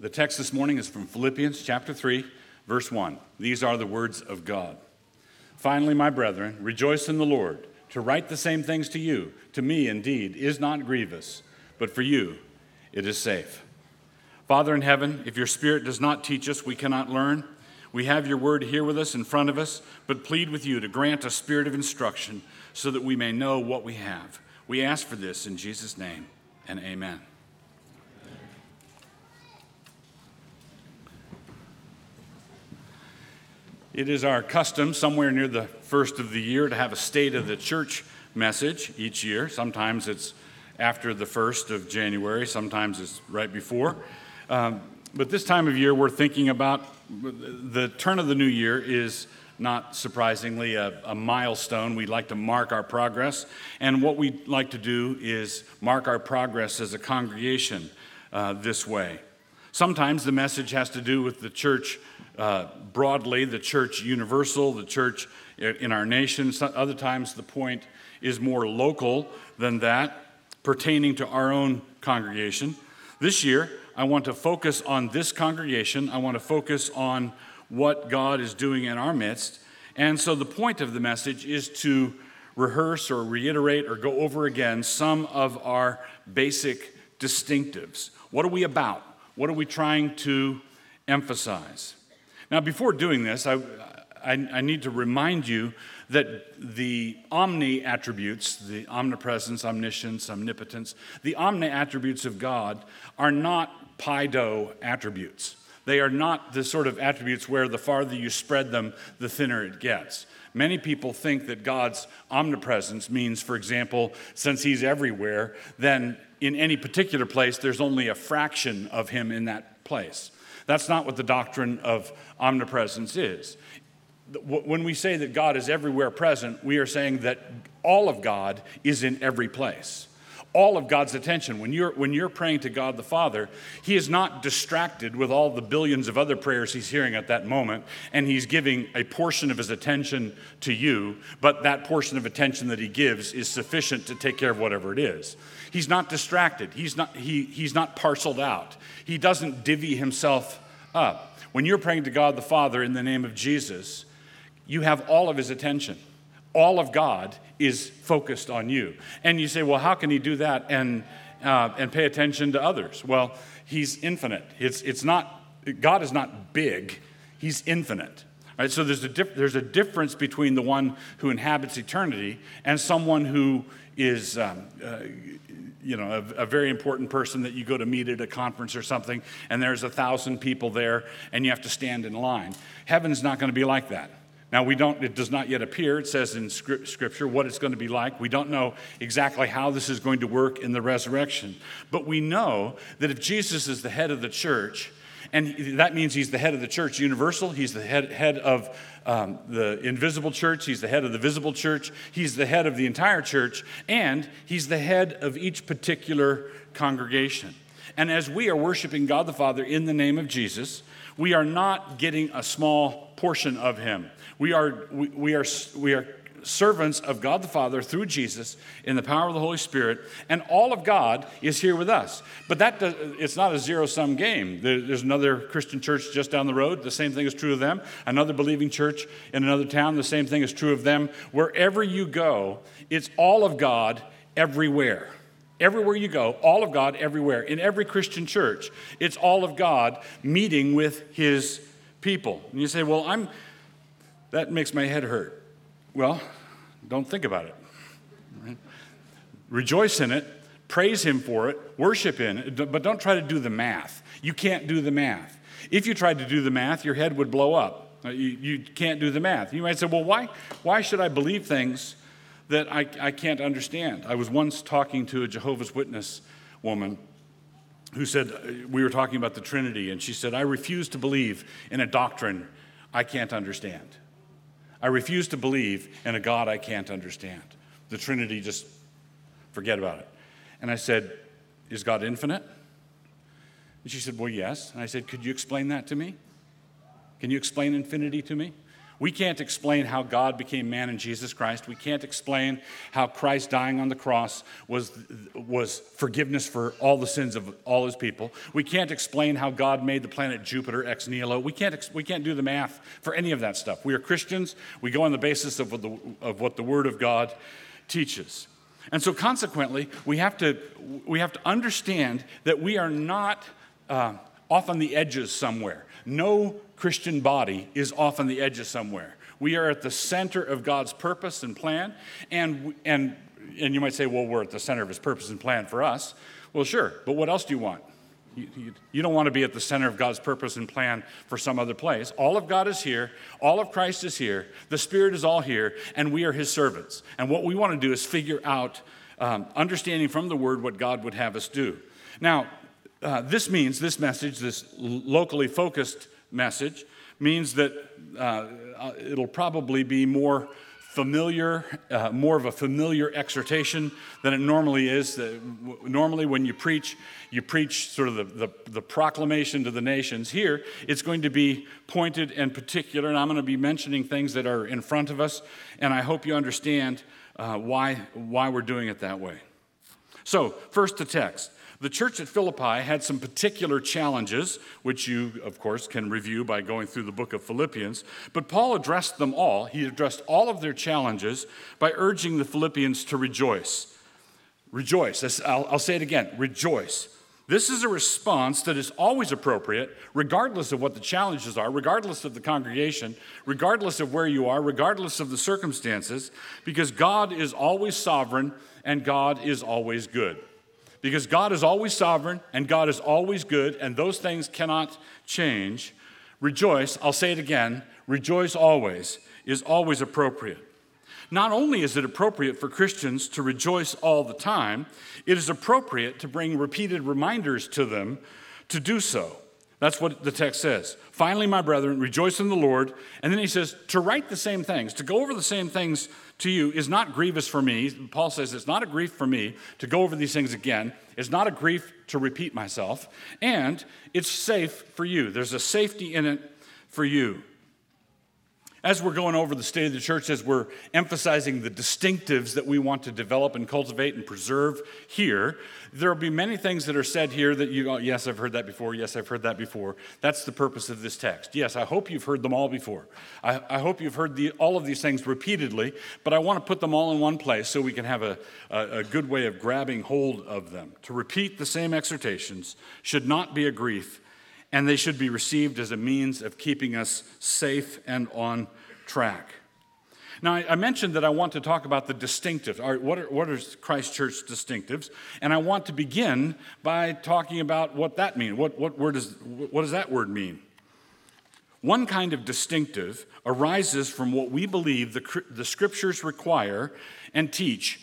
The text this morning is from Philippians chapter 3, verse 1. These are the words of God. Finally, my brethren, rejoice in the Lord. To write the same things to you, to me indeed, is not grievous, but for you it is safe. Father in heaven, if your Spirit does not teach us, we cannot learn. We have your word here with us, in front of us, but plead with you to grant a spirit of instruction so that we may know what we have. We ask for this in Jesus' name, and amen. It is our custom somewhere near the first of the year to have a State of the Church message each year. Sometimes it's after the 1st of January, sometimes it's right before. But this time of year, we're thinking about the turn of the new year is not surprisingly a milestone. We like to mark our progress. And what we like to do is mark our progress as a congregation this way. Sometimes the message has to do with the church broadly, the church universal, the church in our nation. Other times the point is more local than that, pertaining to our own congregation. This year, I want to focus on this congregation. I want to focus on what God is doing in our midst. And so the point of the message is to rehearse or reiterate or go over again some of our basic distinctives. What are we about? What are we trying to emphasize? Now, before doing this, I need to remind you that the omni attributes, the omnipresence, omniscience, omnipotence, the omni attributes of God are not Pi-Do attributes. They are not the sort of attributes where the farther you spread them, the thinner it gets. Many people think that God's omnipresence means, for example, since he's everywhere, then in any particular place, there's only a fraction of him in that place. That's not what the doctrine of omnipresence is. When we say that God is everywhere present, we are saying that all of God is in every place. All of God's attention. When you're praying to God the Father, he is not distracted with all the billions of other prayers he's hearing at that moment, and he's giving a portion of his attention to you, but that portion of attention that he gives is sufficient to take care of whatever it is. He's not distracted. He's not parceled out. He doesn't divvy himself up. When you're praying to God the Father in the name of Jesus, you have all of his attention. All of God is focused on you. And you say, well, how can he do that and pay attention to others? Well, he's infinite. God is not big. He's infinite. Right? So there's a difference between the one who inhabits eternity and someone who is a very important person that you go to meet at a conference or something, and there's 1,000 people there, and you have to stand in line. Heaven's not going to be like that. Now, it does not yet appear. It says in Scripture what it's going to be like. We don't know exactly how this is going to work in the resurrection. But we know that if Jesus is the head of the church, and that means he's the head of the church universal, he's the head of the invisible church, he's the head of the visible church, he's the head of the entire church, and he's the head of each particular congregation. And as we are worshiping God the Father in the name of Jesus, we are not getting a small portion of him. We are servants of God the Father through Jesus in the power of the Holy Spirit, and all of God is here with us. But it's not a zero-sum game. There's another Christian church just down the road. The same thing is true of them. Another believing church in another town, the same thing is true of them. Wherever you go, it's all of God everywhere. Everywhere you go, all of God everywhere. In every Christian church, it's all of God meeting with his people. And you say, well, that makes my head hurt. Well, don't think about it. Right? Rejoice in it, praise him for it, worship in it, but don't try to do the math. You can't do the math. If you tried to do the math, your head would blow up. You can't do the math. You might say, well, why should I believe things that I can't understand? I was once talking to a Jehovah's Witness woman who said, we were talking about the Trinity, and she said, I refuse to believe in a doctrine I can't understand. I refuse to believe in a God I can't understand. The Trinity, just forget about it. And I said, is God infinite? And she said, well, yes. And I said, could you explain that to me? Can you explain infinity to me? We can't explain how God became man in Jesus Christ. We can't explain how Christ dying on the cross was forgiveness for all the sins of all his people. We can't explain how God made the planet Jupiter ex nihilo. We can't do the math for any of that stuff. We are Christians. We go on the basis of what the Word of God teaches. And so consequently, we have to understand that we are not off on the edges somewhere. No Christian body is off on the edges somewhere. We are at the center of God's purpose and plan, and you might say, well, we're at the center of his purpose and plan for us. Well, sure, but what else do you want? You don't want to be at the center of God's purpose and plan for some other place. All of God is here. All of Christ is here. The Spirit is all here, and we are his servants. And what we want to do is figure out, understanding from the Word, what God would have us do. Now, this message, this locally focused message, means that it'll probably be more familiar, more of a familiar exhortation than it normally is. Normally when you preach sort of the proclamation to the nations. Here, it's going to be pointed and particular, and I'm going to be mentioning things that are in front of us, and I hope you understand why we're doing it that way. So, first the text. The church at Philippi had some particular challenges, which you, of course, can review by going through the book of Philippians. But Paul addressed them all. He addressed all of their challenges by urging the Philippians to rejoice. Rejoice. I'll say it again. Rejoice. This is a response that is always appropriate, regardless of what the challenges are, regardless of the congregation, regardless of where you are, regardless of the circumstances, because God is always sovereign and God is always good. Because God is always sovereign and God is always good, and those things cannot change. Rejoice, I'll say it again, rejoice always is always appropriate. Not only is it appropriate for Christians to rejoice all the time, it is appropriate to bring repeated reminders to them to do so. That's what the text says. Finally, my brethren, rejoice in the Lord. And then he says, to write the same things, to go over the same things to you is not grievous for me. Paul says it's not a grief for me to go over these things again. It's not a grief to repeat myself. And it's safe for you. There's a safety in it for you. As we're going over the state of the church, as we're emphasizing the distinctives that we want to develop and cultivate and preserve here, there will be many things that are said here that you go, yes, I've heard that before. Yes, I've heard that before. That's the purpose of this text. Yes, I hope you've heard them all before. I hope you've heard all of these things repeatedly, but I want to put them all in one place so we can have a good way of grabbing hold of them. To repeat the same exhortations should not be a grief, and they should be received as a means of keeping us safe and on track. Now, I mentioned that I want to talk about the distinctives. All right, what are Christ Church distinctives? And I want to begin by talking about what that means. What does that word mean? One kind of distinctive arises from what we believe the Scriptures require and teach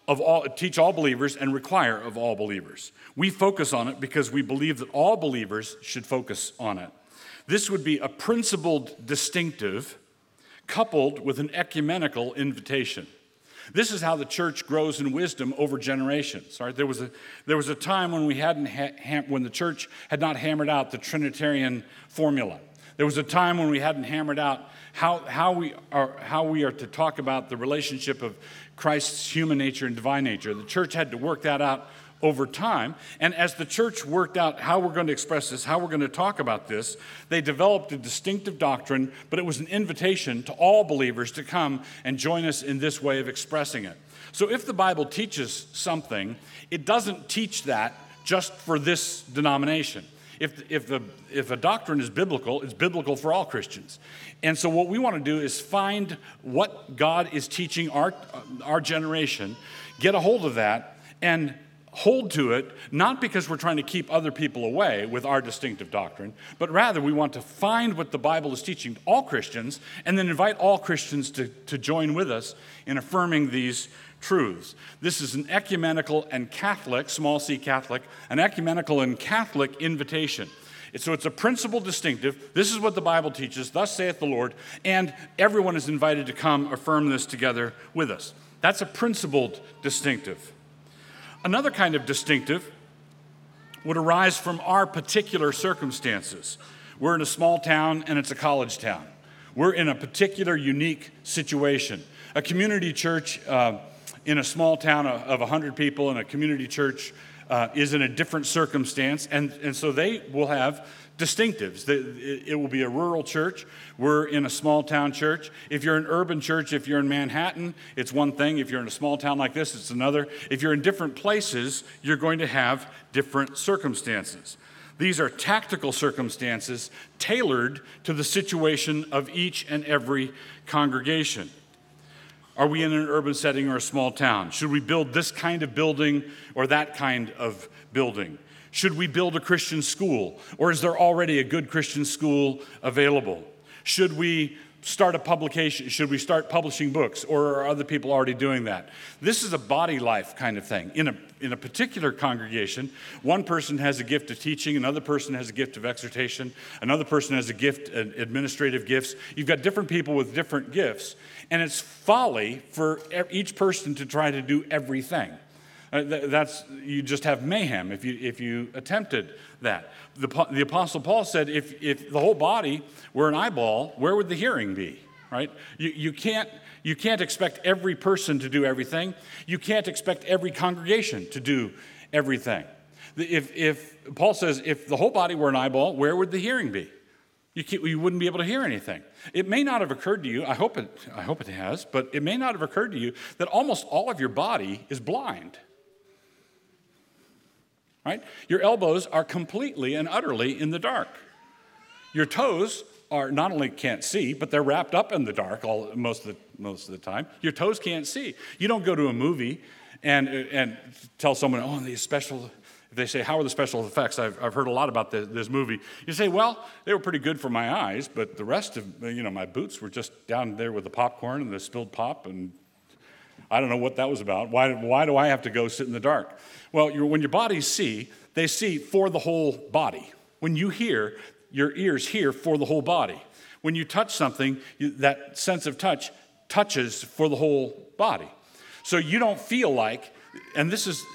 all believers and require of all believers. We focus on it because we believe that all believers should focus on it. This would be a principled distinctive coupled with an ecumenical invitation. This is how the church grows in wisdom over generations. Right? There was a time when when the church had not hammered out the Trinitarian formula. There was a time when we hadn't hammered out how we are to talk about the relationship of Christ's human nature and divine nature. The church had to work that out over time. And as the church worked out how we're going to express this, how we're going to talk about this, they developed a distinctive doctrine, but it was an invitation to all believers to come and join us in this way of expressing it. So if the Bible teaches something, it doesn't teach that just for this denomination. If a doctrine is biblical, it's biblical for all Christians. And so what we want to do is find what God is teaching our generation, get a hold of that, and hold to it, not because we're trying to keep other people away with our distinctive doctrine, but rather we want to find what the Bible is teaching all Christians and then invite all Christians to join with us in affirming these truths. This is an ecumenical and Catholic, small c Catholic, an ecumenical and Catholic invitation. So it's a principle distinctive. This is what the Bible teaches, thus saith the Lord, and everyone is invited to come affirm this together with us. That's a principled distinctive. Another kind of distinctive would arise from our particular circumstances. We're in a small town and it's a college town. We're in a particular unique situation. A community church in a small town of 100 people and a community church is in a different circumstance, and so they will have distinctives. It will be a rural church. We're in a small town church. If you're an urban church, if you're in Manhattan, it's one thing. If you're in a small town like this, it's another. If you're in different places, you're going to have different circumstances. These are tactical circumstances tailored to the situation of each and every congregation. Are we in an urban setting or a small town? Should we build this kind of building or that kind of building? Should we build a Christian school, or is there already a good Christian school available? Should we start a publication? Should we start publishing books, or are other people already doing that? This is a body life kind of thing. In a particular congregation, one person has a gift of teaching, another person has a gift of exhortation, another person has a gift of administrative gifts. You've got different people with different gifts, and it's folly for each person to try to do everything. You just have mayhem if you attempted that. The Apostle Paul said, if the whole body were an eyeball, where would the hearing be? Right? You can't expect every person to do everything. You can't expect every congregation to do everything. If Paul says, if the whole body were an eyeball, where would the hearing be? You wouldn't be able to hear anything. It may not have occurred to you, I hope it has, but it may not have occurred to you that almost all of your body is blind. Right? Your elbows are completely and utterly in the dark. Your toes are not only can't see, but they're wrapped up in the dark most of the time. Your toes can't see. You don't go to a movie and tell someone, oh, these special. If they say, how are the special effects? I've heard a lot about this movie. You say, well, they were pretty good for my eyes, but the rest of my boots were just down there with the popcorn and the spilled pop, and I don't know what that was about. Why do I have to go sit in the dark? Well, when your bodies see, they see for the whole body. When you hear, your ears hear for the whole body. When you touch something, that sense of touch touches for the whole body. So you don't feel like, and this is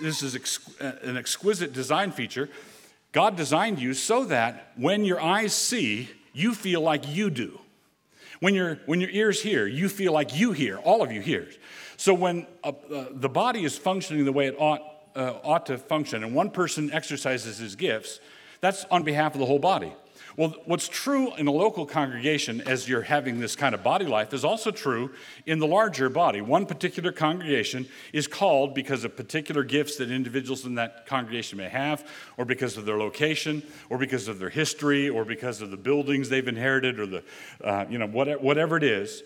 an exquisite design feature, God designed you so that when your eyes see, you feel like you do. When your ears hear, you feel like you hear, all of you hear. So when the body is functioning the way it ought to function, and one person exercises his gifts, that's on behalf of the whole body. Well, what's true in a local congregation as you're having this kind of body life is also true in the larger body. One particular congregation is called because of particular gifts that individuals in that congregation may have, or because of their location, or because of their history, or because of the buildings they've inherited, or whatever it is.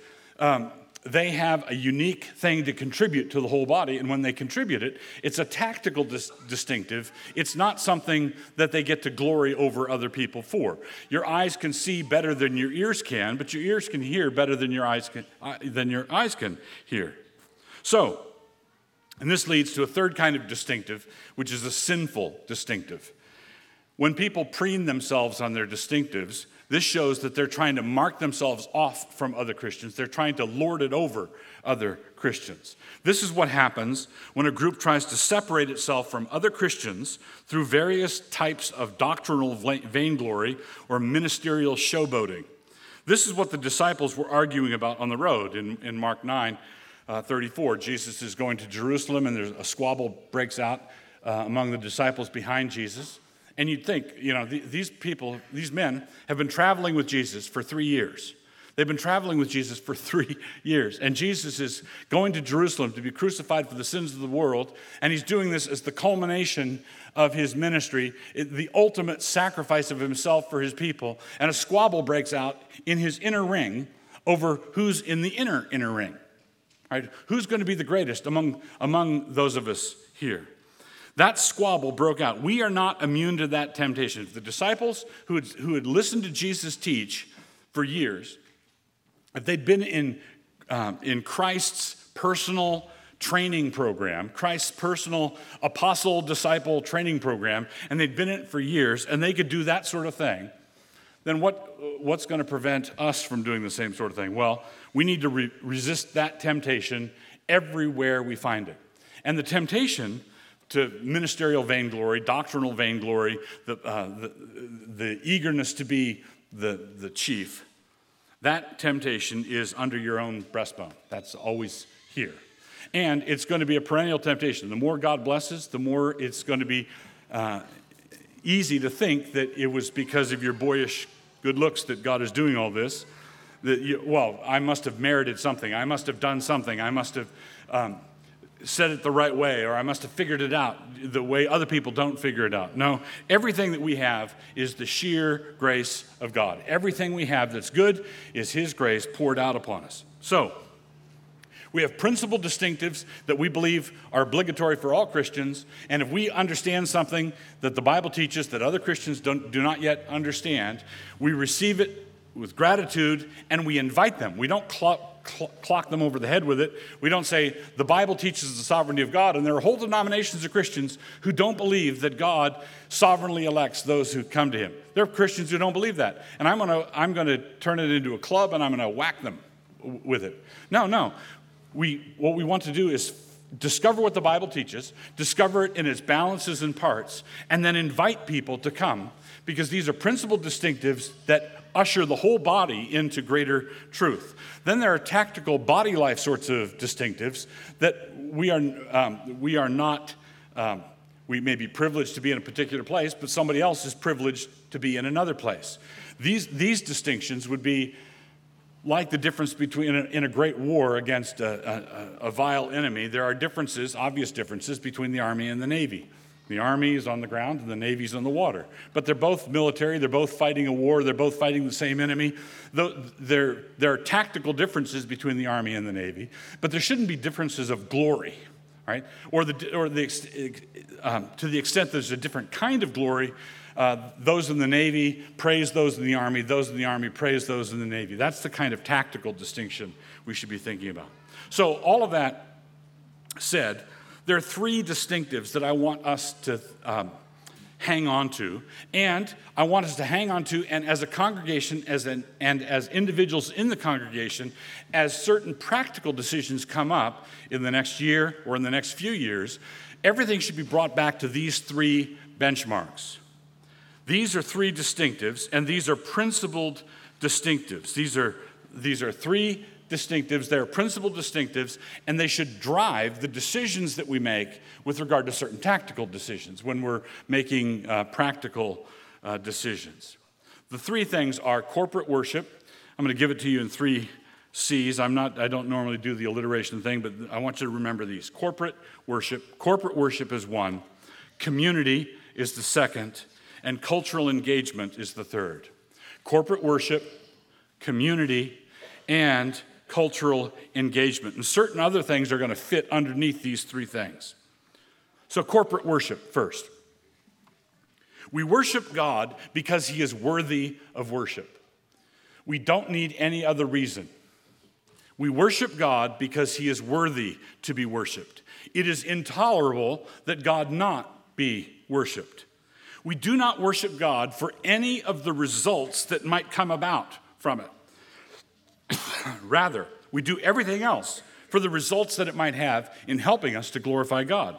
They have a unique thing to contribute to the whole body, and when they contribute it, it's a tactical distinctive. It's not something that they get to glory over other people for. Your eyes can see better than your ears can, but your ears can hear better than your eyes can hear. So, and this leads to a third kind of distinctive, which is a sinful distinctive. When people preen themselves on their distinctives, this shows that they're trying to mark themselves off from other Christians. They're trying to lord it over other Christians. This is what happens when a group tries to separate itself from other Christians through various types of doctrinal vainglory or ministerial showboating. This is what the disciples were arguing about on the road in Mark 9:34. Jesus is going to Jerusalem, and there's a squabble breaks out among the disciples behind Jesus. And you'd think, these men have been traveling with Jesus for 3 years. They've been traveling with Jesus for 3 years. And Jesus is going to Jerusalem to be crucified for the sins of the world. And he's doing this as the culmination of his ministry, the ultimate sacrifice of himself for his people. And a squabble breaks out in his inner ring over who's in the inner ring. Right? Who's going to be the greatest among those of us here? That squabble broke out. We are not immune to that temptation. The disciples who had listened to Jesus teach for years, if they'd been in Christ's personal training program, Christ's personal apostle-disciple training program, and they'd been in it for years, and they could do that sort of thing, then what's going to prevent us from doing the same sort of thing? Well, we need to resist that temptation everywhere we find it. And the temptation to ministerial vainglory, doctrinal vainglory, the eagerness to be the chief, That temptation is under your own breastbone. That's always here. And it's going to be a perennial temptation. The more God blesses, the more it's going to be easy to think that it was because of your boyish good looks that God is doing all this. I must have merited something. I must have done something. I must have said it the right way, or I must have figured it out the way other people don't figure it out. No, everything that we have is the sheer grace of God. Everything we have that's good is His grace poured out upon us. So, we have principal distinctives that we believe are obligatory for all Christians, and if we understand something that the Bible teaches that other Christians do not yet understand, we receive it with gratitude and we invite them. We don't clock them over the head with it. We don't say, the Bible teaches the sovereignty of God, and there are whole denominations of Christians who don't believe that God sovereignly elects those who come to Him. There are Christians who don't believe that, and I'm going to turn it into a club and I'm going to whack them with it. No. What we want to do is discover what the Bible teaches, discover it in its balances and parts, and then invite people to come, because these are principal distinctives that usher the whole body into greater truth. Then there are tactical body life sorts of distinctives that we may be privileged to be in a particular place, but somebody else is privileged to be in another place. These distinctions would be like the difference between in a great war against a vile enemy. There are differences, obvious differences, between the Army and the Navy. The Army is on the ground and the Navy's on the water. But they're both military, they're both fighting a war, they're both fighting the same enemy. There are tactical differences between the Army and the Navy, but there shouldn't be differences of glory, right? To the extent there's a different kind of glory, those in the Navy praise those in the Army, those in the Army praise those in the Navy. That's the kind of tactical distinction we should be thinking about. So all of that said, there are three distinctives that I want us to hang on to, and I want us to hang on to, and as a congregation, and as individuals in the congregation, as certain practical decisions come up in the next year or in the next few years, everything should be brought back to these three benchmarks. These are three distinctives, and these are principled distinctives. These are three distinctives. They're principled distinctives, and they should drive the decisions that we make with regard to certain tactical decisions when we're making practical decisions. The three things are corporate worship. I'm going to give it to you in 3 C's. I don't normally do the alliteration thing, but I want you to remember these. Corporate worship. Corporate worship is one. Community is the second. And cultural engagement is the third. Corporate worship, community, and cultural engagement. And certain other things are going to fit underneath these three things. So corporate worship first. We worship God because He is worthy of worship. We don't need any other reason. We worship God because He is worthy to be worshiped. It is intolerable that God not be worshiped. We do not worship God for any of the results that might come about from it. Rather, we do everything else for the results that it might have in helping us to glorify God.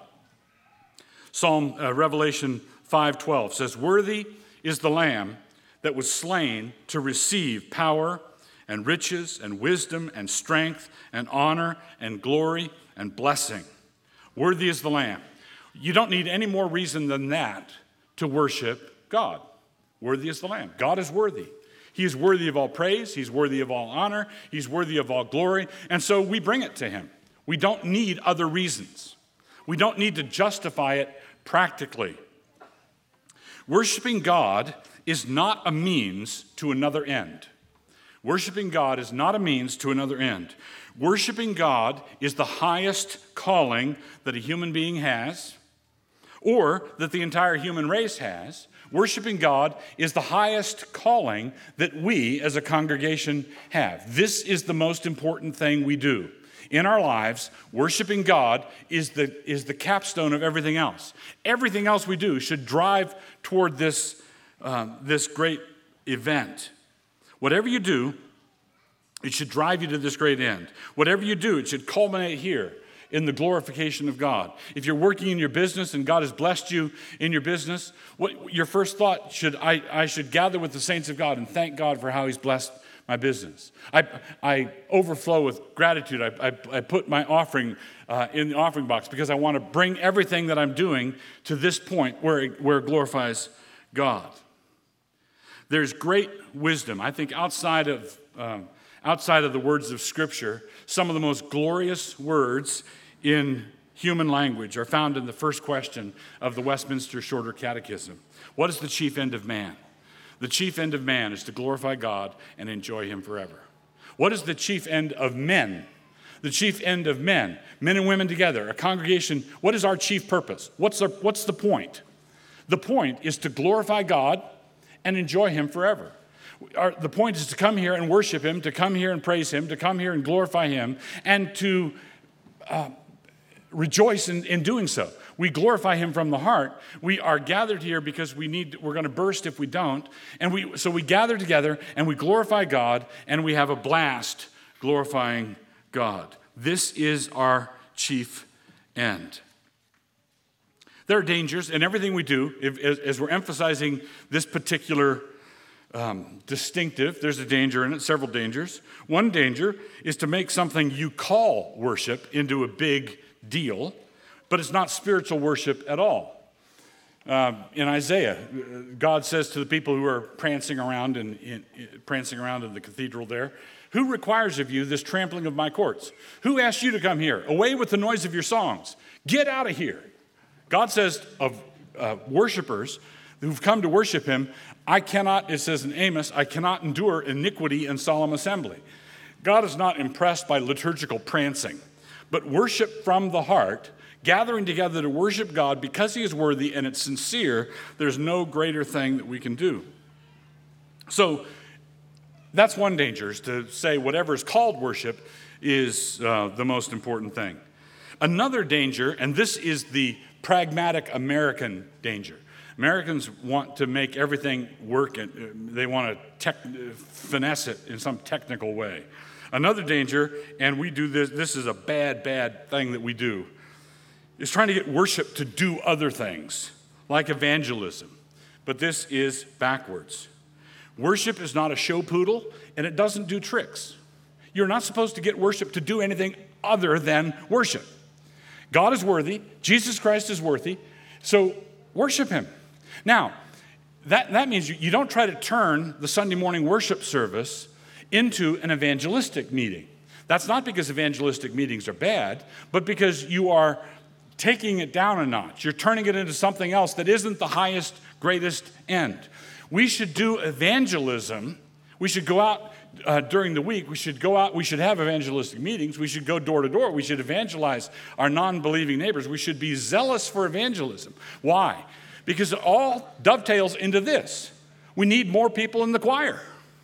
Revelation 5:12 says, "Worthy is the Lamb that was slain to receive power and riches and wisdom and strength and honor and glory and blessing." Worthy is the Lamb. You don't need any more reason than that to worship God. Worthy is the Lamb. God is worthy. He is worthy of all praise. He's worthy of all honor. He's worthy of all glory. And so we bring it to Him. We don't need other reasons. We don't need to justify it practically. Worshiping God is not a means to another end. Worshiping God is not a means to another end. Worshiping God is the highest calling that a human being has, or that the entire human race has. Worshiping God is the highest calling that we as a congregation have. This is the most important thing we do. In our lives, worshiping God is the capstone of everything else. Everything else we do should drive toward this great event. Whatever you do, it should drive you to this great end. Whatever you do, it should culminate here in the glorification of God. If you're working in your business and God has blessed you in your business, your first thought I should gather with the saints of God and thank God for how He's blessed my business. I overflow with gratitude. I put my offering in the offering box because I want to bring everything that I'm doing to this point where it glorifies God. There's great wisdom. I think outside of the words of Scripture, some of the most glorious words in human language are found in the first question of the Westminster Shorter Catechism. What is the chief end of man? The chief end of man is to glorify God and enjoy him forever. What is the chief end of men? The chief end of men and women together, a congregation. What is our chief purpose? What's the point? The point is to glorify God and enjoy him forever. The point is to come here and worship him, to come here and praise him, to come here and glorify him, and to rejoice in doing so. We glorify him from the heart. We are gathered here because we're going to burst if we don't. And so we gather together and we glorify God and we have a blast glorifying God. This is our chief end. There are dangers in everything we do. As we're emphasizing this particular distinctive, there's a danger in it, several dangers. One danger is to make something you call worship into a big deal, but it's not spiritual worship at all. In Isaiah, God says to the people who are prancing around in the cathedral there, "Who requires of you this trampling of my courts? Who asked you to come here? Away with the noise of your songs. Get out of here." God says of worshipers who've come to worship him, it says in Amos, "I cannot endure iniquity and solemn assembly." God is not impressed by liturgical prancing, but worship from the heart, gathering together to worship God because he is worthy and it's sincere. There's no greater thing that we can do. So that's one danger, is to say whatever is called worship is the most important thing. Another danger, and this is the pragmatic American danger. Americans want to make everything work, and they want to finesse it in some technical way. Another danger, and we do this is a bad thing that we do, is trying to get worship to do other things, like evangelism. But this is backwards. Worship is not a show poodle, and it doesn't do tricks. You're not supposed to get worship to do anything other than worship. God is worthy. Jesus Christ is worthy. So worship him. Now, that means you don't try to turn the Sunday morning worship service into an evangelistic meeting. That's not because evangelistic meetings are bad, but because you are taking it down a notch. You're turning it into something else that isn't the highest, greatest end. We should do evangelism. We should go out during the week. We should go out. We should have evangelistic meetings. We should go door to door. We should evangelize our non-believing neighbors. We should be zealous for evangelism. Why? Because it all dovetails into this. We need more people in the choir.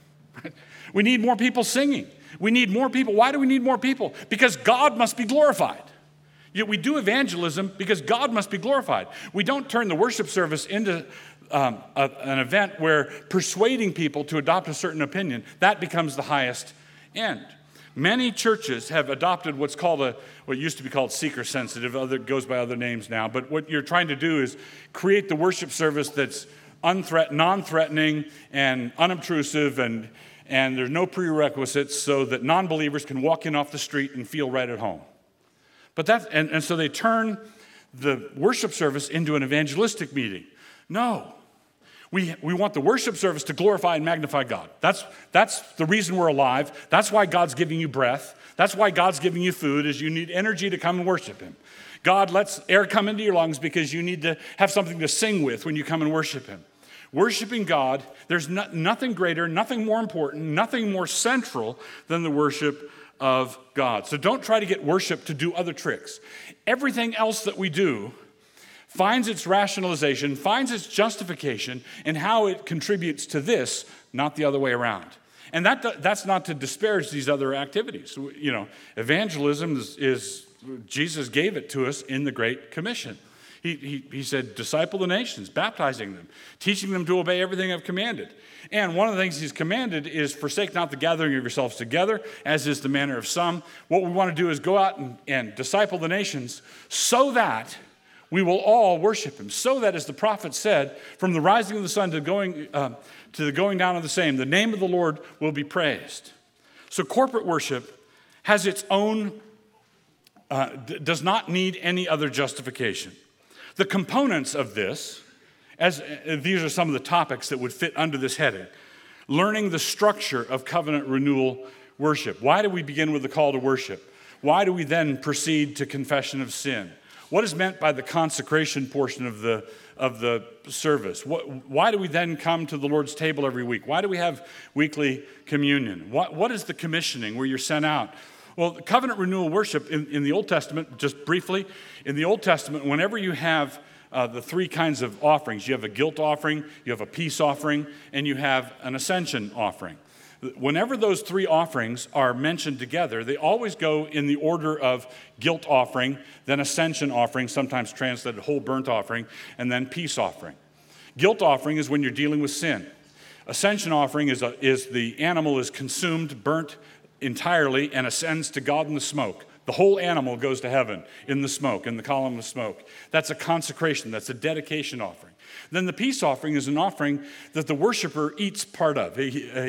We need more people singing. We need more people. Why do we need more people? Because God must be glorified. Yet we do evangelism because God must be glorified. We don't turn the worship service into an event where persuading people to adopt a certain opinion, that becomes the highest end. Many churches have adopted what used to be called seeker-sensitive, goes by other names now, but what you're trying to do is create the worship service that's non-threatening and unobtrusive, and there's no prerequisites so that non-believers can walk in off the street and feel right at home. And so they turn the worship service into an evangelistic meeting. No. We want the worship service to glorify and magnify God. That's the reason we're alive. That's why God's giving you breath. That's why God's giving you food, is you need energy to come and worship him. God lets air come into your lungs because you need to have something to sing with when you come and worship him. Worshiping God, there's nothing greater, nothing more important, nothing more central than the worship of God. So don't try to get worship to do other tricks. Everything else that we do finds its rationalization, finds its justification in how it contributes to this, not the other way around. And that's not to disparage these other activities. Evangelism is Jesus gave it to us in the Great Commission. He said, disciple the nations, baptizing them, teaching them to obey everything I've commanded. And one of the things he's commanded is forsake not the gathering of yourselves together, as is the manner of some. What we want to do is go out and disciple the nations so that We will all worship him, so that, as the prophet said, from the rising of the sun to the going down of the same, the name of the Lord will be praised. So corporate worship has its own, does not need any other justification. The components of this, these are some of the topics that would fit under this heading. Learning the structure of covenant renewal worship. Why do we begin with the call to worship? Why do we then proceed to confession of sin? What is meant by the consecration portion of the service? Why do we then come to the Lord's table every week? Why do we have weekly communion? What is the commissioning where you're sent out? Well, covenant renewal worship in the Old Testament, just briefly, in the Old Testament, whenever you have the three kinds of offerings, you have a guilt offering, you have a peace offering, and you have an ascension offering. Whenever those three offerings are mentioned together, they always go in the order of guilt offering, then ascension offering, sometimes translated whole burnt offering, and then peace offering. Guilt offering is when you're dealing with sin. Ascension offering is the animal is consumed, burnt entirely, and ascends to God in the smoke. The whole animal goes to heaven in the smoke, in the column of smoke. That's a consecration. That's a dedication offering. Then the peace offering is an offering that the worshiper eats part of.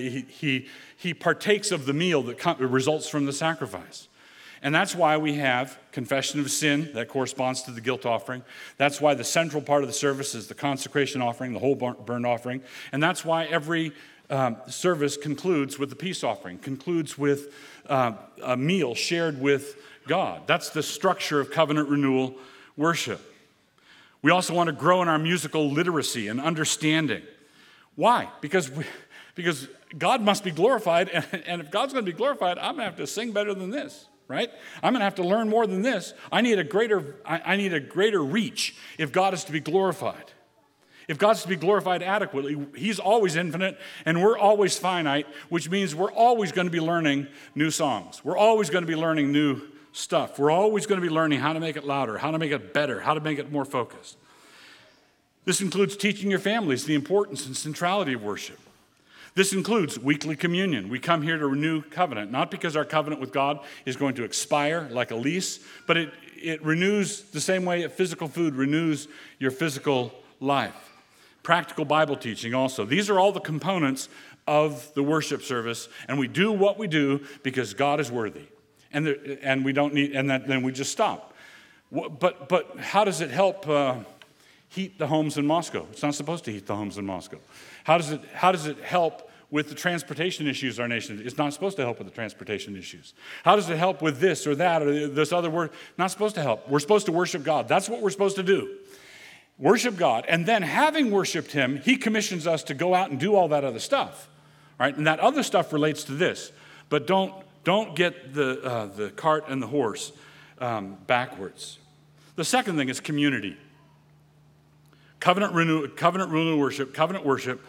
He partakes of the meal that results from the sacrifice. And that's why we have confession of sin that corresponds to the guilt offering. That's why the central part of the service is the consecration offering, the whole burnt offering. And that's why every service concludes with the peace offering, concludes with a meal shared with God. That's the structure of covenant renewal worship. We also want to grow in our musical literacy and understanding. Why? Because God must be glorified, and if God's going to be glorified, I'm going to have to sing better than this, right? I'm going to have to learn more than this. I need a greater reach if God is to be glorified. If God's to be glorified adequately, he's always infinite and we're always finite, which means we're always going to be learning new songs. We're always going to be learning new stuff. We're always going to be learning how to make it louder, how to make it better, how to make it more focused. This includes teaching your families the importance and centrality of worship. This includes weekly communion. We come here to renew covenant, not because our covenant with God is going to expire like a lease, but it renews the same way physical food renews your physical life. Practical Bible teaching also. These are all the components of the worship service, and we do what we do because God is worthy. And we don't need, and then we just stop. But how does it help heat the homes in Moscow? It's not supposed to heat the homes in Moscow. How does it help with the transportation issues our nation? It's not supposed to help with the transportation issues. How does it help with this or that or this other word? Not supposed to help. We're supposed to worship God. That's what we're supposed to do. Worship God. And then having worshiped him, he commissions us to go out and do all that other stuff. Right? And that other stuff relates to this. But don't get the cart and the horse backwards. The second thing is community. Covenant renewal worship, covenant worship,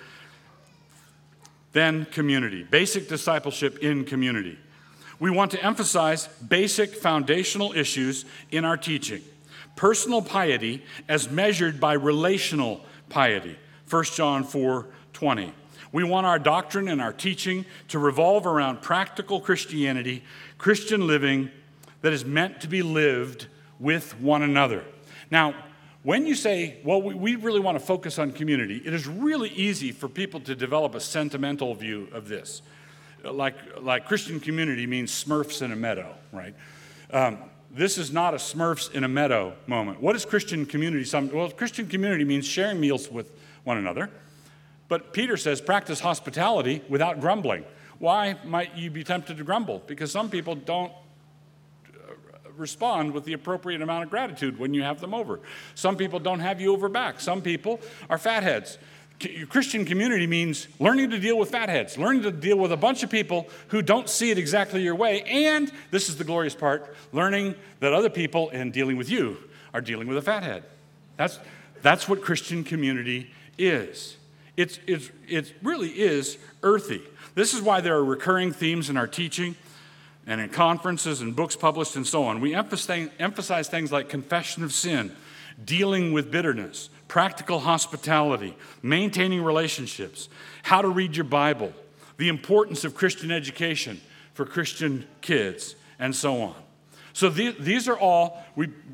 then community. Basic discipleship in community. We want to emphasize basic foundational issues in our teaching. Personal piety as measured by relational piety. 1 John 4:20. We want our doctrine and our teaching to revolve around practical Christianity, Christian living that is meant to be lived with one another. Now, when you say, well, we really want to focus on community, it is really easy for people to develop a sentimental view of this. Like Christian community means Smurfs in a meadow, right? This is not a Smurfs in a meadow moment. What is Christian community? Well, Christian community means sharing meals with one another. But Peter says, practice hospitality without grumbling. Why might you be tempted to grumble? Because some people don't respond with the appropriate amount of gratitude when you have them over. Some people don't have you over back. Some people are fatheads. Christian community means learning to deal with fatheads, learning to deal with a bunch of people who don't see it exactly your way, and, this is the glorious part, learning that other people in dealing with you are dealing with a fathead. That's what Christian community is. It really is earthy. This is why there are recurring themes in our teaching and in conferences and books published and so on. We emphasize things like confession of sin, dealing with bitterness, practical hospitality, maintaining relationships, how to read your Bible, the importance of Christian education for Christian kids, and so on. So these are all,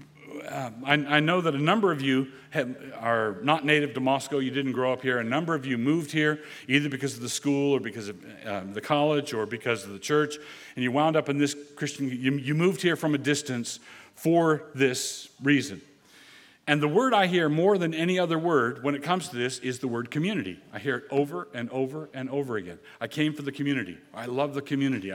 I know that a number of you are not native to Moscow. You didn't grow up here. A number of you moved here either because of the school or because of the college or because of the church, and you wound up in this Christian. You moved here from a distance for this reason. And the word I hear more than any other word when it comes to this is the word community. I hear it over and over and over again. I came for the community. I love the community.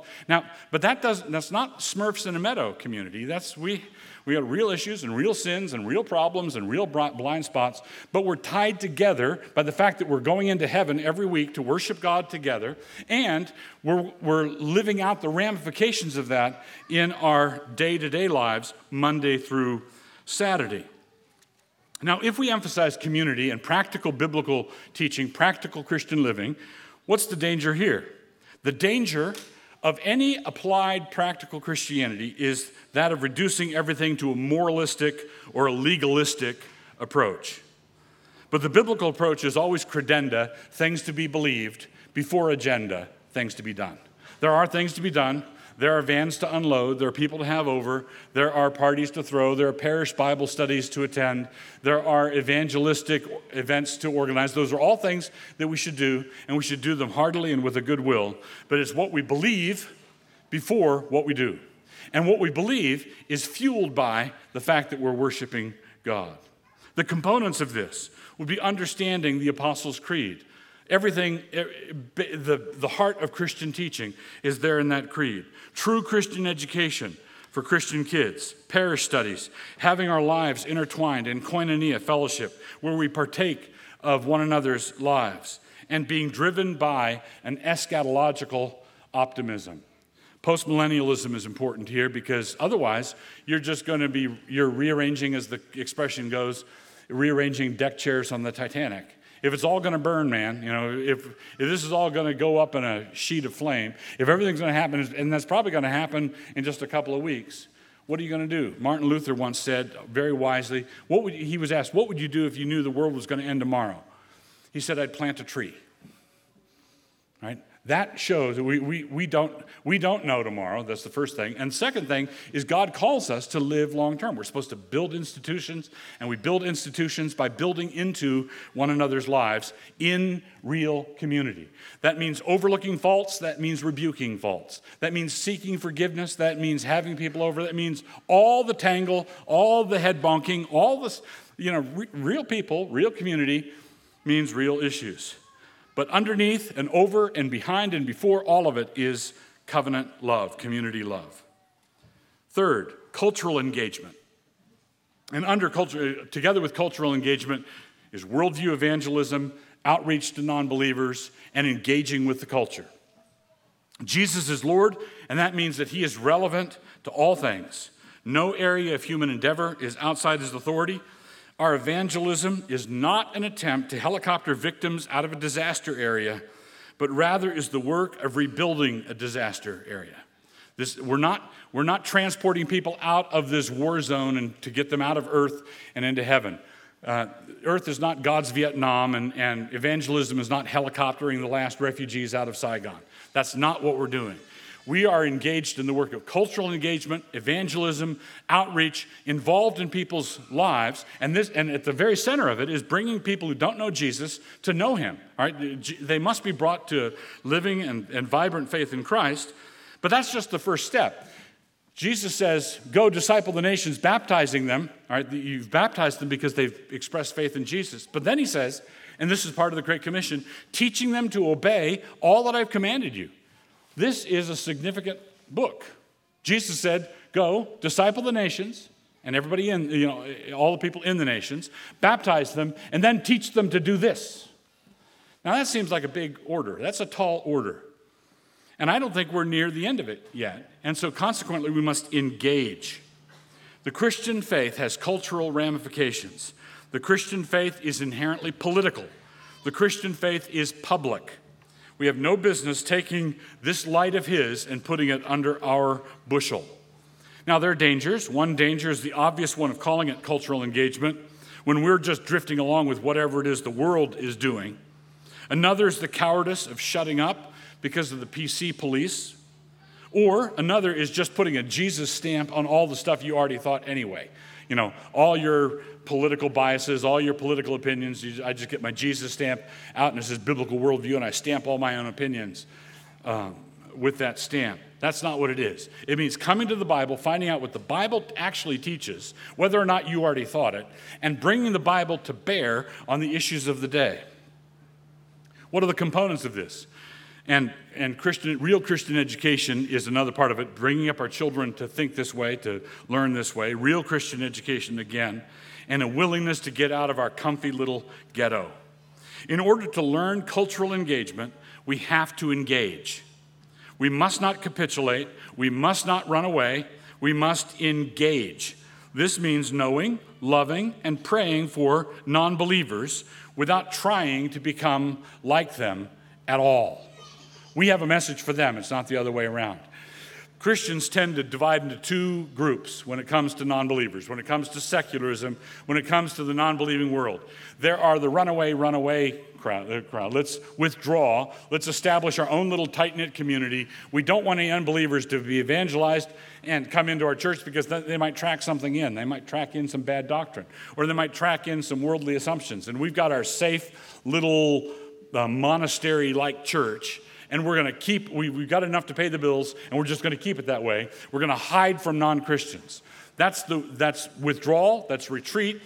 But that's not Smurfs in a Meadow community. We have real issues and real sins and real problems and real blind spots, but we're tied together by the fact that we're going into heaven every week to worship God together, and we're living out the ramifications of that in our day-to-day lives, Monday through Saturday. Now, if we emphasize community and practical biblical teaching, practical Christian living, what's the danger here? The danger of any applied practical Christianity is that of reducing everything to a moralistic or a legalistic approach. But the biblical approach is always credenda, things to be believed, before agenda, things to be done. There are things to be done. There are vans to unload. There are people to have over. There are parties to throw. There are parish Bible studies to attend. There are evangelistic events to organize. Those are all things that we should do, and we should do them heartily and with a good will. But it's what we believe before what we do. And what we believe is fueled by the fact that we're worshiping God. The components of this would be understanding the Apostles' Creed. Everything, the heart of Christian teaching is there in that creed. True Christian education for Christian kids, parish studies, having our lives intertwined in koinonia fellowship, where we partake of one another's lives, and being driven by an eschatological optimism. Postmillennialism is important here because otherwise you're rearranging, as the expression goes, rearranging deck chairs on the Titanic. If it's all going to burn, man, if this is all going to go up in a sheet of flame, if everything's going to happen, and that's probably going to happen in just a couple of weeks, what are you going to do? Martin Luther once said, very wisely, he was asked, what would you do if you knew the world was going to end tomorrow? He said, I'd plant a tree. Right? That shows that we don't know tomorrow. That's the first thing. And the second thing is God calls us to live long term. We're supposed to build institutions, and we build institutions by building into one another's lives in real community. That means overlooking faults. That means rebuking faults. That means seeking forgiveness. That means having people over. That means all the tangle, all the head bonking, all this, real people, real community means real issues. But underneath and over and behind and before all of it is covenant love, community love. Third, cultural engagement. And together with cultural engagement is worldview evangelism, outreach to non-believers, and engaging with the culture. Jesus is Lord, and that means that he is relevant to all things. No area of human endeavor is outside his authority. Our evangelism is not an attempt to helicopter victims out of a disaster area, but rather is the work of rebuilding a disaster area. We're not transporting people out of this war zone and to get them out of earth and into heaven. Earth is not God's Vietnam, and evangelism is not helicoptering the last refugees out of Saigon. That's not what we're doing. We are engaged in the work of cultural engagement, evangelism, outreach, involved in people's lives, and at the very center of it is bringing people who don't know Jesus to know him. All right? They must be brought to living and vibrant faith in Christ, but that's just the first step. Jesus says, go disciple the nations, baptizing them. All right? You've baptized them because they've expressed faith in Jesus. But then he says, and this is part of the Great Commission, teaching them to obey all that I've commanded you. This is a significant book. Jesus said, go, disciple the nations, and everybody all the people in the nations, baptize them, and then teach them to do this. Now that seems like a big order. That's a tall order. And I don't think we're near the end of it yet. And so consequently, we must engage. The Christian faith has cultural ramifications. The Christian faith is inherently political. The Christian faith is public. We have no business taking this light of his and putting it under our bushel. Now, there are dangers. One danger is the obvious one of calling it cultural engagement when we're just drifting along with whatever it is the world is doing. Another is the cowardice of shutting up because of the PC police. Or another is just putting a Jesus stamp on all the stuff you already thought anyway. all your political biases, all your political opinions. I just get my Jesus stamp out, and it says biblical worldview, and I stamp all my own opinions with that stamp. That's not what it is. It means coming to the Bible, finding out what the Bible actually teaches, whether or not you already thought it, and bringing the Bible to bear on the issues of the day. What are the components of this? And real Christian education is another part of it, bringing up our children to think this way, to learn this way. Real Christian education again, and a willingness to get out of our comfy little ghetto. In order to learn cultural engagement, we have to engage. We must not capitulate. We must not run away. We must engage. This means knowing, loving, and praying for non-believers without trying to become like them at all. We have a message for them. It's not the other way around. Christians tend to divide into two groups when it comes to non-believers, when it comes to secularism, when it comes to the non-believing world. There are the runaway crowd. Let's withdraw. Let's establish our own little tight-knit community. We don't want any unbelievers to be evangelized and come into our church because they might track something in. They might track in some bad doctrine, or they might track in some worldly assumptions. And we've got our safe little monastery-like church, and we're going to we've got enough to pay the bills, and we're just going to keep it that way. We're going to hide from non-Christians. That's withdrawal, that's retreat,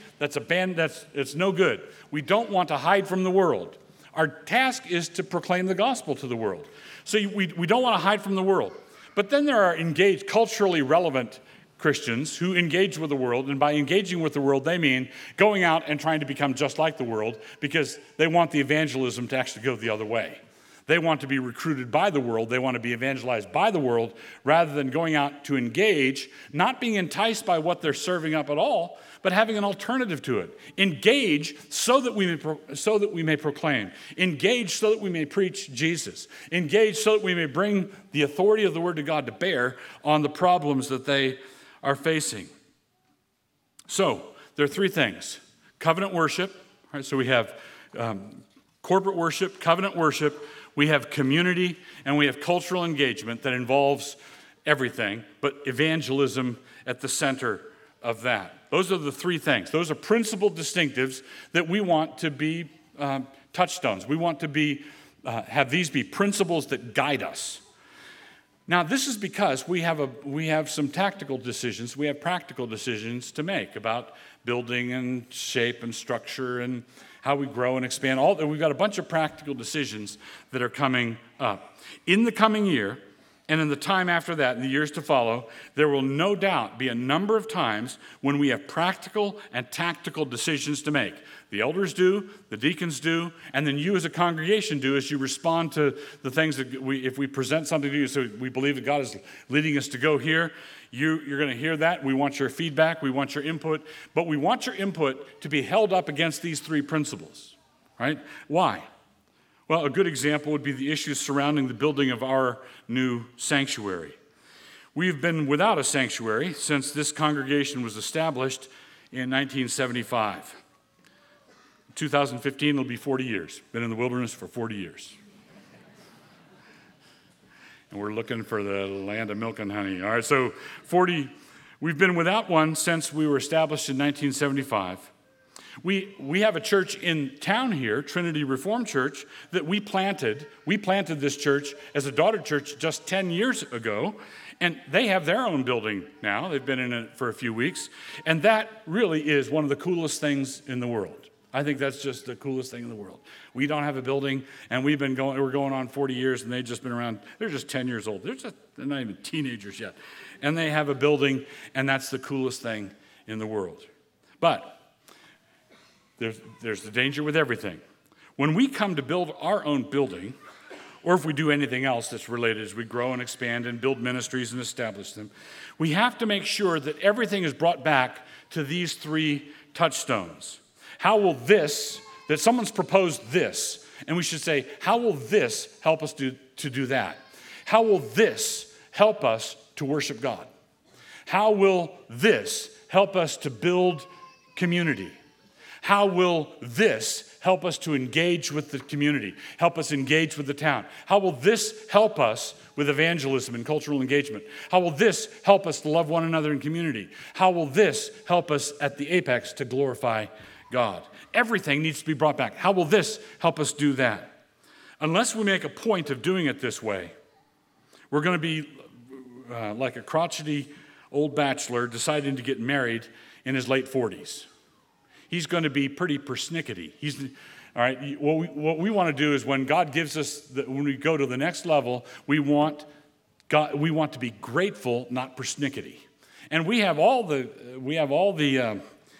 it's no good. We don't want to hide from the world. Our task is to proclaim the gospel to the world. So we don't want to hide from the world. But then there are engaged, culturally relevant Christians who engage with the world, and by engaging with the world, they mean going out and trying to become just like the world because they want the evangelism to actually go the other way. They want to be recruited by the world. They want to be evangelized by the world rather than going out to engage, not being enticed by what they're serving up at all, but having an alternative to it. Engage so that we may proclaim. Engage so that we may preach Jesus. Engage so that we may bring the authority of the Word of God to bear on the problems that they are facing. So there are three things. Covenant worship. Right, so we have corporate worship, covenant worship. We have community, and we have cultural engagement that involves everything, but evangelism at the center of that. Those are the three things. Those are principal distinctives that we want to be touchstones. We want to have these be principles that guide us. Now, this is because we have some tactical decisions, we have practical decisions to make about building and shape and structure and how we grow and expand. We've got a bunch of practical decisions that are coming up. In the coming year, and in the time after that, in the years to follow, there will no doubt be a number of times when we have practical and tactical decisions to make. The elders do, the deacons do, and then you as a congregation do as you respond to the things that if we present something to you, so we believe that God is leading us to go here, you're going to hear that. We want your feedback. We want your input. But we want your input to be held up against these three principles, right? Why? Well, a good example would be the issues surrounding the building of our new sanctuary. We've been without a sanctuary since this congregation was established in 1975. 2015 will be 40 years. Been in the wilderness for 40 years. And we're looking for the land of milk and honey. All right, so we've been without one since we were established in 1975. We have a church in town here, Trinity Reformed Church, that we planted. We planted this church as a daughter church just 10 years ago, and they have their own building now. They've been in it for a few weeks, and that really is one of the coolest things in the world. I think that's just the coolest thing in the world. We don't have a building, and we're going on 40 years, and they've just been around. They're just 10 years old. They're not even teenagers yet. And they have a building, and that's the coolest thing in the world. But there's the danger with everything. When we come to build our own building, or if we do anything else that's related as we grow and expand and build ministries and establish them, we have to make sure that everything is brought back to these three touchstones. How will that someone's proposed this, and we should say, how will this help us to do that? How will this help us to worship God? How will this help us to build community? How will this help us to engage with the community, help us engage with the town? How will this help us with evangelism and cultural engagement? How will this help us to love one another in community? How will this help us at the apex to glorify God? Everything needs to be brought back. How will this help us do that? Unless we make a point of doing it this way, we're going to be like a crotchety old bachelor deciding to get married in his late 40s. He's going to be pretty persnickety. All right. What we want to do is when God gives us, when we go to the next level, we want to be grateful, not persnickety. And we have all the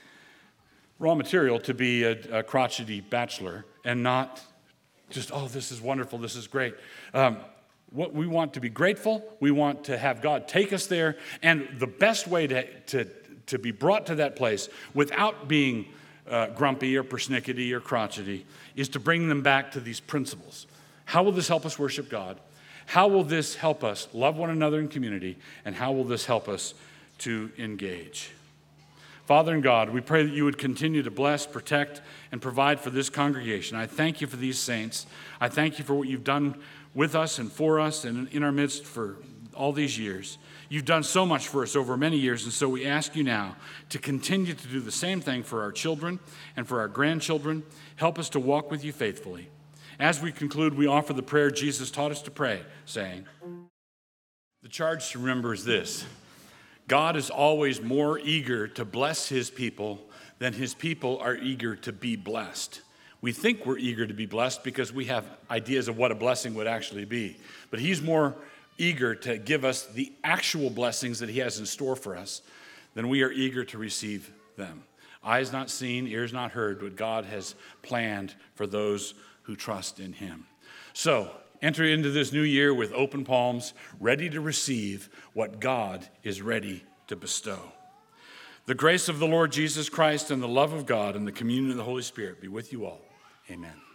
raw material to be a crotchety bachelor and not just, oh, this is wonderful, this is great. What we want to be grateful, we want to have God take us there, and the best way to be brought to that place without being grumpy or persnickety or crotchety is to bring them back to these principles. How will this help us worship God? How will this help us love one another in community? And how will this help us to engage? Father and God, we pray that you would continue to bless, protect, and provide for this congregation. I thank you for these saints. I thank you for what you've done with us and for us and in our midst for all these years. You've done so much for us over many years, and so we ask you now to continue to do the same thing for our children and for our grandchildren. Help us to walk with you faithfully. As we conclude, we offer the prayer Jesus taught us to pray, saying, the charge to remember is this: God is always more eager to bless his people than his people are eager to be blessed. We think we're eager to be blessed because we have ideas of what a blessing would actually be. But he's more eager to give us the actual blessings that he has in store for us than we are eager to receive them. Eyes not seen, ears not heard, what God has planned for those who trust in him. So, enter into this new year with open palms, ready to receive what God is ready to bestow. The grace of the Lord Jesus Christ and the love of God and the communion of the Holy Spirit be with you all. Amen.